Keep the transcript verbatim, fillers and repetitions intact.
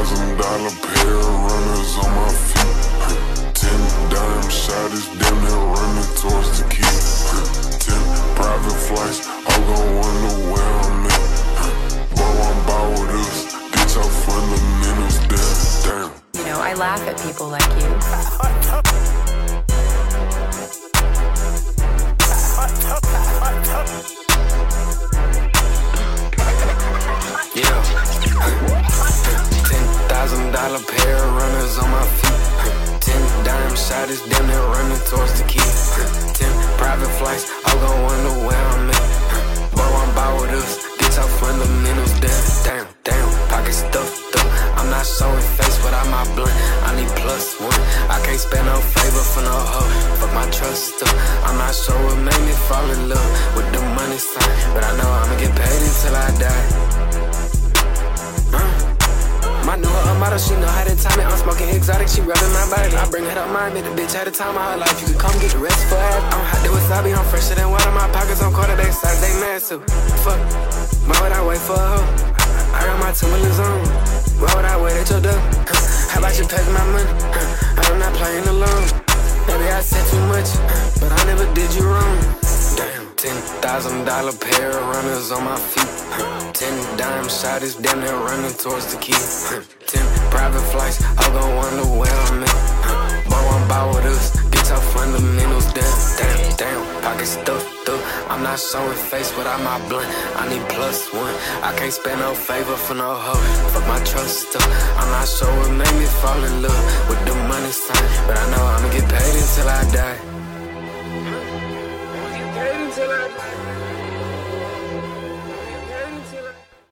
thousand dollar pair of runners on my feet. Ten dime shotties, damn near running towards the key. Ten private flights, I'm gon' wonder where I'm at. Boy, I'm bout with us, get your fundamentals down, damn. You know, I laugh at people like you. Yeah. Ten thousand dollar pair of runners on my feet. Ten dime shotties, damn near running towards the key. Ten private flights, I'm gon' wonder where I'm at. Boy, I'm bout with us, get your fundamentals down. Damn, damn, pocket stuffed up. I'm not showing face without my blunt. I need plus one. I can't spend no favor for no hoe. Fuck my trust up. I'm not sure what made me fall in love with the money sign, but I know I'ma get paid until I die. My new her motto, she know how to time it. I'm smoking exotic, she rubbing my body. I bring her up mine, the bitch had the time of her life. You can come get the rest for her. I'm hot, there wasabi, I'm fresher than water. My pockets on quarterback size, they massive. Fuck, why would I wait for a hoe? I got my Timberlands on. Why would I wait at your door? How about you pay my money? I'm not playing alone. Maybe I said too much, but I never did you wrong. Damn, ten thousand dollar pair of runners on my feet. Ten dime shotties, damn near running towards the key. Ten private flights, I'm gon' wonder where I'm at. Boy, I'm bout with us, get your fundamentals down. Damn, damn, pocket stuffed up. I'm not showing face without my blunt. I need plus one. I can't spend no favor for no hoe. Fuck my trust up. I'm not sure what made me fall in love with the money sign, but I know I'ma get paid until I die. Get paid until I die.